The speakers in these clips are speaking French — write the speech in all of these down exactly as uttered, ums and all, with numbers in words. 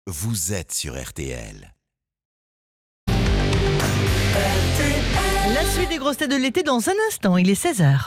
vous êtes sur R T L. La suite des grosses têtes de l'été dans un instant, il est seize heures.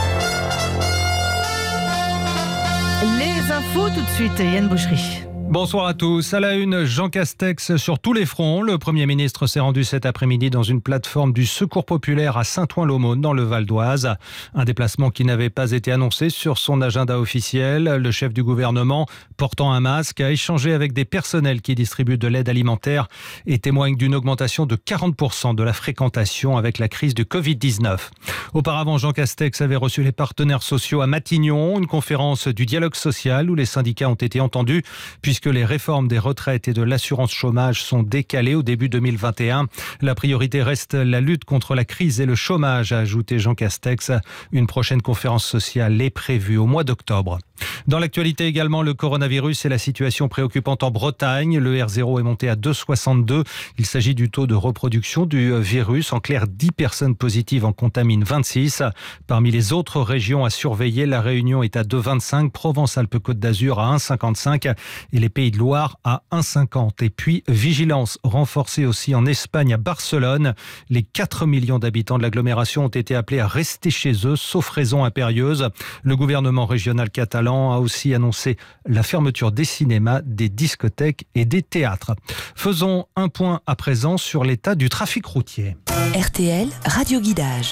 Les infos tout de suite, Yann Boucherie. Bonsoir à tous. À la une, Jean Castex sur tous les fronts. Le Premier ministre s'est rendu cet après-midi dans une plateforme du Secours populaire à Saint-Ouen-l'Aumône dans le Val d'Oise. Un déplacement qui n'avait pas été annoncé sur son agenda officiel. Le chef du gouvernement, portant un masque, a échangé avec des personnels qui distribuent de l'aide alimentaire et témoignent d'une augmentation de quarante pour cent de la fréquentation avec la crise du covid dix-neuf. Auparavant, Jean Castex avait reçu les partenaires sociaux à Matignon, une conférence du dialogue social où les syndicats ont été entendus puisque Puisque les réformes des retraites et de l'assurance chômage sont décalées au début deux mille vingt et un. La priorité reste la lutte contre la crise et le chômage, a ajouté Jean Castex. Une prochaine conférence sociale est prévue au mois d'octobre. Dans l'actualité également, le coronavirus et la situation préoccupante en Bretagne. Le R zéro est monté à deux virgule soixante-deux. Il s'agit du taux de reproduction du virus. En clair, dix personnes positives en contaminent vingt-six. Parmi les autres régions à surveiller, la Réunion est à deux virgule vingt-cinq, Provence-Alpes-Côte d'Azur à un virgule cinquante-cinq et les Pays de Loire à un virgule cinquante. Et puis, vigilance renforcée aussi en Espagne à Barcelone. Les quatre millions d'habitants de l'agglomération ont été appelés à rester chez eux, sauf raison impérieuse. Le gouvernement régional catalan a aussi annoncé la fermeture des cinémas, des discothèques et des théâtres. Faisons un point à présent sur l'état du trafic routier. R T L, Radio Guidage.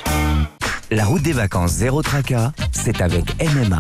La route des vacances zéro tracas, c'est avec M M A.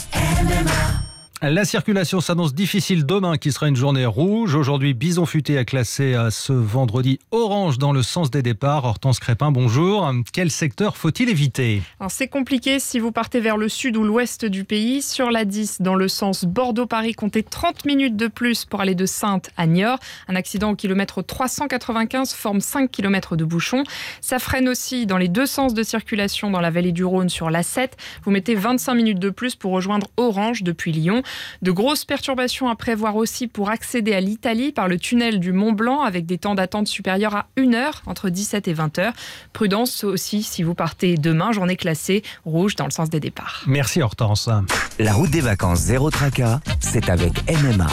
M M A. La circulation s'annonce difficile demain, qui sera une journée rouge. Aujourd'hui, Bison Futé a classé ce vendredi orange dans le sens des départs. Hortense Crépin, bonjour. Quel secteur faut-il éviter ? Alors, c'est compliqué si vous partez vers le sud ou l'ouest du pays. Sur la dix, dans le sens Bordeaux-Paris, comptez trente minutes de plus pour aller de Saintes à Niort. Un accident au kilomètre trois cent quatre-vingt-quinze forme cinq kilomètres de bouchons. Ça freine aussi dans les deux sens de circulation dans la vallée du Rhône sur l'A sept. Vous mettez vingt-cinq minutes de plus pour rejoindre Orange depuis Lyon. De grosses perturbations à prévoir aussi pour accéder à l'Italie par le tunnel du Mont Blanc avec des temps d'attente supérieurs à une heure entre dix-sept et vingt heures. Prudence aussi si vous partez demain, journée classée rouge dans le sens des départs. Merci Hortense. La route des vacances zéro tracas, c'est avec M M A.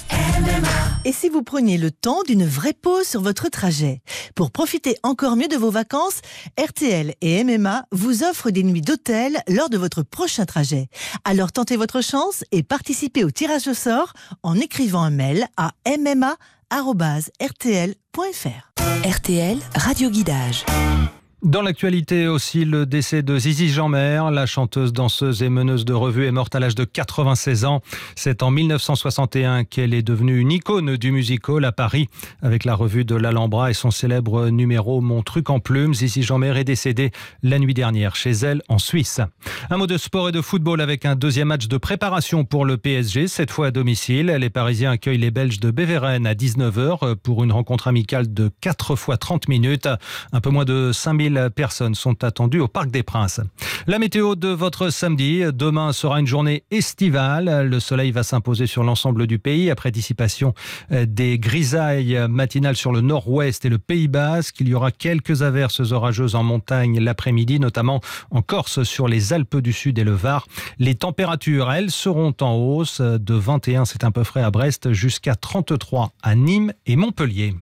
M M A. Et si vous preniez le temps d'une vraie pause sur votre trajet ? Pour profiter encore mieux de vos vacances, R T L et M M A vous offrent des nuits d'hôtel lors de votre prochain trajet. Alors tentez votre chance et participez au tirage au sort en écrivant un mail à m m a arobase r t l point f r. R T L, Radio Guidage. Dans l'actualité aussi, le décès de Zizi Jeanmaire, la chanteuse, danseuse et meneuse de revue est morte à l'âge de quatre-vingt-seize ans. C'est en mille neuf cent soixante et un qu'elle est devenue une icône du music-hall à Paris avec la revue de l'Alhambra et son célèbre numéro Mon truc en plume. Zizi Jeanmaire est décédée la nuit dernière chez elle en Suisse. Un mot de sport et de football avec un deuxième match de préparation pour le P S G, cette fois à domicile. Les Parisiens accueillent les Belges de Beveren à dix-neuf heures pour une rencontre amicale de quatre fois trente minutes. Un peu moins de cinq mille personnes sont attendues au Parc des Princes. La météo de votre samedi. Demain sera une journée estivale. Le soleil va s'imposer sur l'ensemble du pays après dissipation des grisailles matinales sur le nord-ouest et le Pays Basque. Il y aura quelques averses orageuses en montagne l'après-midi, notamment en Corse, sur les Alpes du Sud et le Var. Les températures, elles, seront en hausse de vingt et un, c'est un peu frais à Brest, jusqu'à trente-trois à Nîmes et Montpellier.